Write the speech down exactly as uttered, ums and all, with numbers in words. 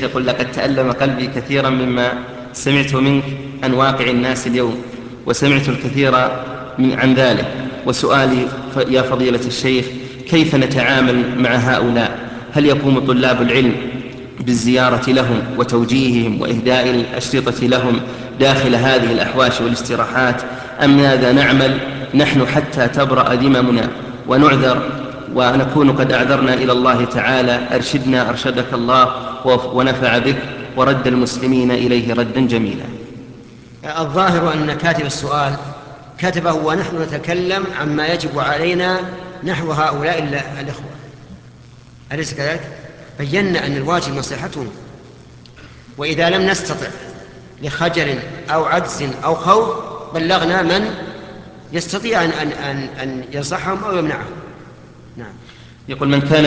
يقول: لقد تألم قلبي كثيرا مما سمعت منك عن واقع الناس اليوم، وسمعت الكثير من عن ذلك، وسؤالي يا فضيلة الشيخ: كيف نتعامل مع هؤلاء؟ هل يقوم طلاب العلم بالزيارة لهم وتوجيههم وإهداء الأشرطة لهم داخل هذه الأحواش والاستراحات، أم ماذا نعمل نحن حتى تبرأ ذممنا ونعذر ونكون قد أعذرنا إلى الله تعالى؟ أرشدنا أرشدك الله ونفع بك، ورد المسلمين إليه ردا جميلا. الظاهر أن كاتب السؤال كتبه ونحن نتكلم عما يجب علينا نحو هؤلاء الإخوة، أليس كذلك؟ بينا أن الواجب نصيحتهم، وإذا لم نستطع لخجل أو عجز أو خوف بلغنا من يستطيع أن, أن, أن ينصحهم أو يمنعهم. نعم. يقول: من كان